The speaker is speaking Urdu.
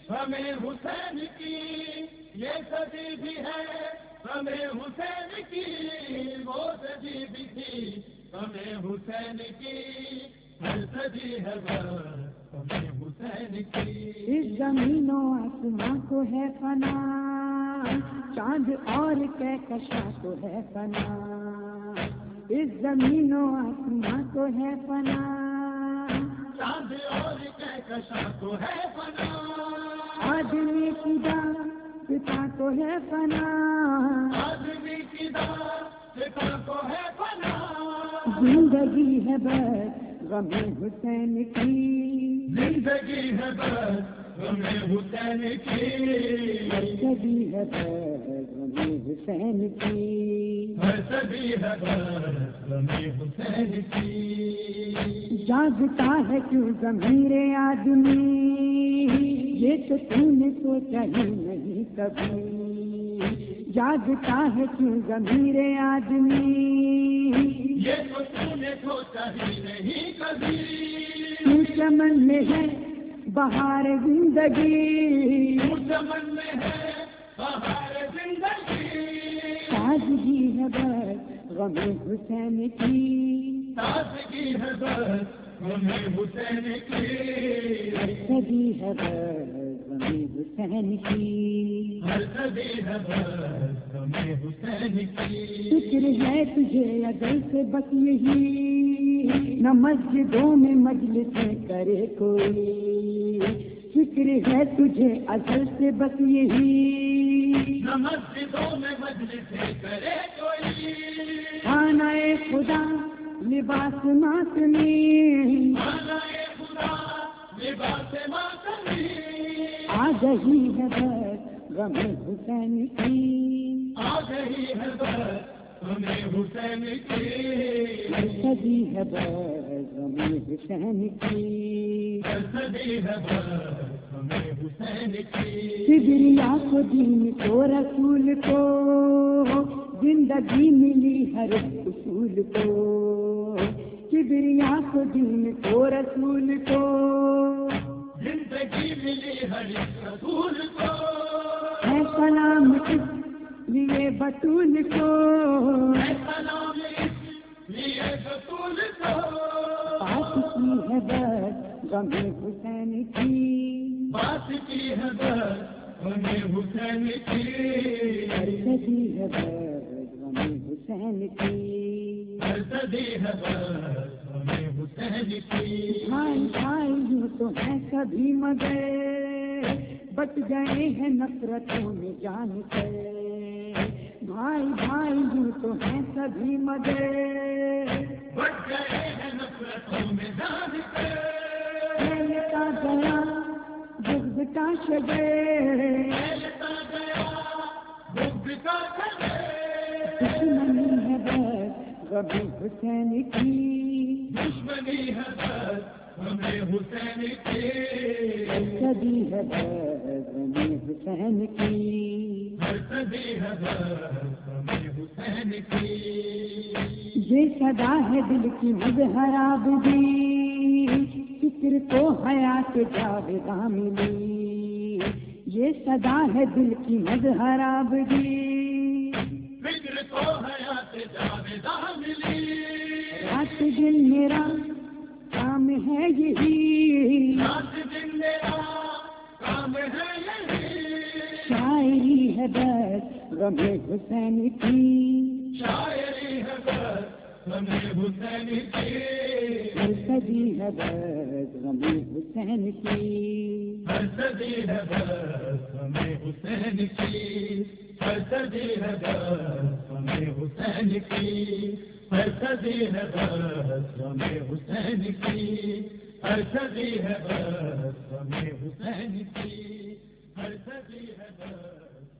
ہمیں حسین کی یہ صدی بھی ہے، ہمیں حسین کی وہ صدی بھی تھی، ہمیں حسین کی ہر صدی ہے بس ہمیں حسین کی۔ اس زمین و آسماں کو ہے فنا، چاند اور کہکشاں کو ہے فنا، اس زمین و آسماں کو ہے فنا، چاند اور کہکشاں کو ہے فنا، آدمی کی داستاں کو ہے فنا، آدمی کی داستاں کو ہے فنا، زندگی ہے بس غم حسین کی، زندگی ہے بس غم حسین کی، ہر صدی ہے بس غم حسین کی، ہر صدی ہے بس غم حسین کی۔ جاگتا ہے کیوں ضمیر آدمی، یہ تو تم نے سوچا ہی نہیں کبھی، جاگتا ہے کیوں ضمیر آدمی، یہ تو تم نے سوچا ہی نہیں کبھی، کیوں چمن میں ہے بہار زندگی، کیوں چمن میں ہے بہار زندگی، تازگی ہے بس غم حسین کی، تازگی ہے بس غم حسین کی، ہر صدی ہے بس غم حسین کی، ہر صدی ہے بس غم حسین کی۔ فکر ہے تجھے اگر سے بس یہی، نہ مسجدوں میں مجلسیں کرے کوئی، فکر ہے تجھے ازل سے بس یہی، نہ مسجدوں میں مجلسیں کرے کوئی، خانہ خدا لباس ماتمی، خانہ خدا لباس ماتمی، آ گئی ہے بس غم حسین کی، آ گئی ہے بس غم حسین کی، ہر صدی ہے بس غم حسین کی، ہر صدی ہے بس غم حسین کی۔ کبریا کو دین کو رسول کو زندگی ملی ہر اصول کو، کبریا کو دین کو رسول کو زندگی ملی ہر رسول کو، ہے سلام اس لیے بطول کو، ہے سلام اس لیے رسول کو، بات کی ہے بس غم حسین کی، بات کی ہے بس غم حسین کی، ہر صدی ہے بس غم حسین کی، ہر صدی ہے بس غم حسین کی۔ بھائی بھائی یوں تو ہے سبھی مگر بچ گئے ہیں نفرتوں میں جان سے، بھائی بھائی یوں تو ہے سبھی مگر بچ گئے ہیں نفرتوں میں جان سے، پھیلتا گیا بغض کا شجر، پھیلتا گیا بغض کا شجر، دشمنی ہے بس غم حسین کی، دشمنی ہے بس غم حسین کی، ہر صدی ہے بس غم حسین کی، ہر صدی ہے بس غم حسین کی۔ یہ صدا ہے دل کی مظہر آبدی، فکر کو حیات جاویداں ملی، یہ صدا ہے دل کی مظہر آبدی، فکر کو حیات جاویداں ملی، رات دن میرا کام ہے یہی، رات دن میرا کام ہے یہی، شاعری ہے بس غم حسین کی، شاعری ہے بس غم حسین کی، ہر صدی ہے بس غم حسین کی، ہر صدی ہے بس غم حسین کی، ہر صدی ہے بس غم حسین کی، ہر صدی ہے بس غم حسین کی، ہر صدی ہے بس غم حسین کی۔